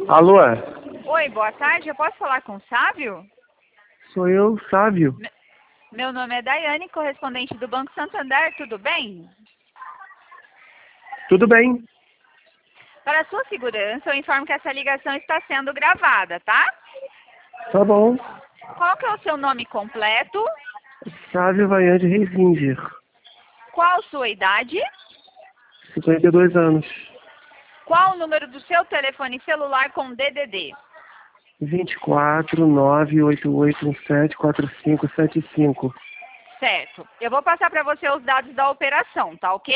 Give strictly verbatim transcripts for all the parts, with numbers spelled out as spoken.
Alô? Oi, boa tarde. Eu posso falar com o Sávio? Sou eu, Sávio. Me- Meu nome é Daiane, correspondente do Banco Santander. Tudo bem? Tudo bem? Para sua segurança, eu informo que essa ligação está sendo gravada, tá? Tá bom. Qual que é o seu nome completo? Sávio Vaiande Reisinger. Qual sua idade? cinquenta e dois anos. Qual o número do seu telefone celular com D D D? vinte e quatro, nove oito oito um sete quatro cinco sete cinco. Certo. Eu vou passar para você os dados da operação, tá ok?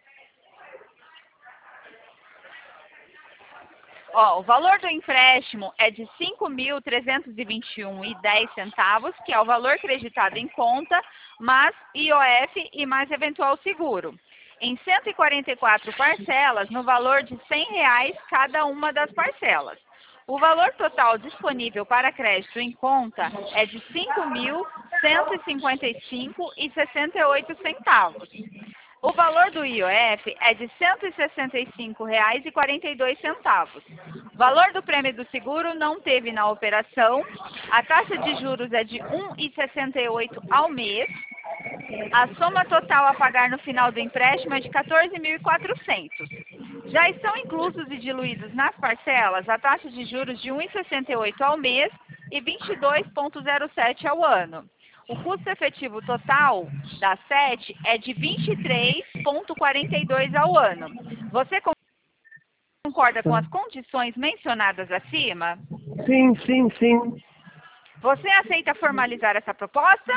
Ó, o valor do empréstimo é de cinco mil trezentos e vinte e um reais e dez centavos, que é o valor creditado em conta, mais I O F e mais eventual seguro. Em cento e quarenta e quatro parcelas, no valor de cem reais cada uma das parcelas. O valor total disponível para crédito em conta é de cinco mil cento e cinquenta e cinco reais e sessenta e oito centavos. O valor do I O F é de cento e sessenta e cinco reais e quarenta e dois centavos. O valor do prêmio do seguro não teve na operação. A taxa de juros é de um vírgula sessenta e oito ao mês. A soma total a pagar no final do empréstimo é de quatorze mil e quatrocentos. Já estão inclusos e diluídos nas parcelas a taxa de juros de um vírgula sessenta e oito ao mês e vinte e dois vírgula zero sete ao ano. O custo efetivo total da sete é de vinte e três vírgula quarenta e dois ao ano. Você concorda com as condições mencionadas acima? Sim, sim, sim. Você aceita formalizar essa proposta?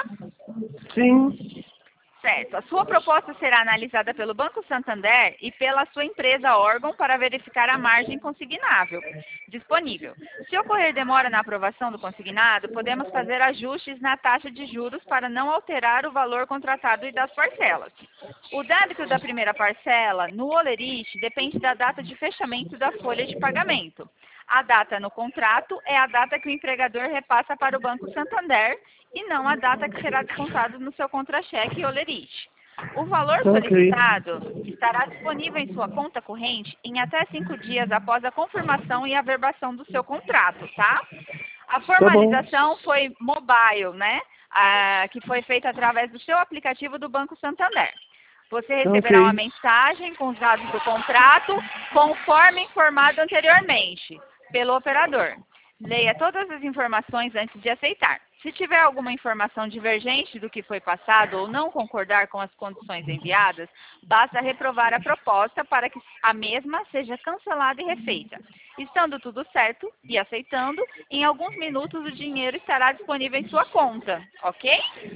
Sim. Certo. A sua proposta será analisada pelo Banco Santander e pela sua empresa órgão para verificar a margem consignável disponível. Se ocorrer demora na aprovação do consignado, podemos fazer ajustes na taxa de juros para não alterar o valor contratado e das parcelas. O débito da primeira parcela no Olerite depende da data de fechamento da folha de pagamento. A data no contrato é a data que o empregador repassa para o Banco Santander e não a data que será descontado no seu contra-cheque e Olerite. O valor Ok. solicitado estará disponível em sua conta corrente em até cinco dias após a confirmação e averbação do seu contrato, tá? A Tá bom. formalização foi mobile, né? Ah, que foi feita através do seu aplicativo do Banco Santander. Você receberá uma Ok. mensagem com os dados do contrato, conforme informado anteriormente pelo operador. Leia todas as informações antes de aceitar. Se tiver alguma informação divergente do que foi passado ou não concordar com as condições enviadas, basta reprovar a proposta para que a mesma seja cancelada e refeita. Estando tudo certo e aceitando, em alguns minutos o dinheiro estará disponível em sua conta, ok?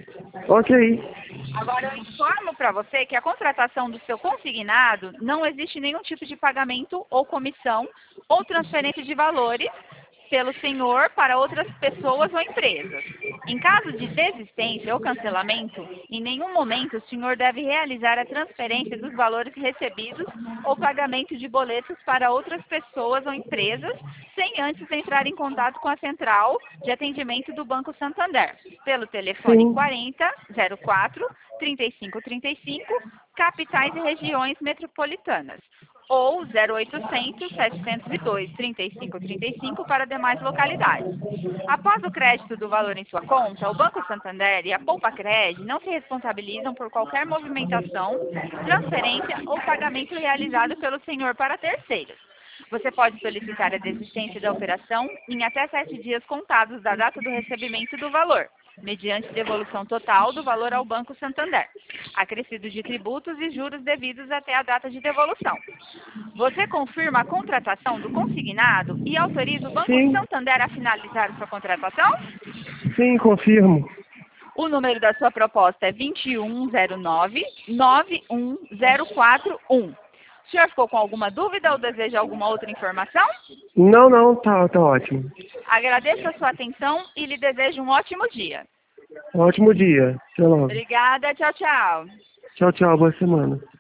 Ok. Agora eu informo para você que a contratação do seu consignado não existe nenhum tipo de pagamento ou comissão ou transferência de valores pelo senhor para outras pessoas ou empresas. Em caso de desistência ou cancelamento, em nenhum momento o senhor deve realizar a transferência dos valores recebidos ou pagamento de boletos para outras pessoas ou empresas, sem antes entrar em contato com a central de atendimento do Banco Santander, pelo telefone Sim. quarenta, zero quatro, trinta e cinco trinta e cinco, capitais e regiões metropolitanas, ou zero oitocentos, setecentos e dois, trinta e cinco trinta e cinco para demais localidades. Após o crédito do valor em sua conta, o Banco Santander e a Poupa-Cred não se responsabilizam por qualquer movimentação, transferência ou pagamento realizado pelo senhor para terceiros. Você pode solicitar a desistência da operação em até sete dias contados da data do recebimento do valor, mediante devolução total do valor ao Banco Santander, acrescido de tributos e juros devidos até a data de devolução. Você confirma a contratação do consignado e autoriza o Banco Sim. Santander a finalizar sua contratação? Sim, confirmo. O número da sua proposta é vinte e um zero nove, nove um zero quatro um. O senhor ficou com alguma dúvida ou deseja alguma outra informação? Não, não, tá, tá ótimo. Agradeço a sua atenção e lhe desejo um ótimo dia. Ótimo dia. Até logo. Obrigada, tchau, tchau. Tchau, tchau. Boa semana.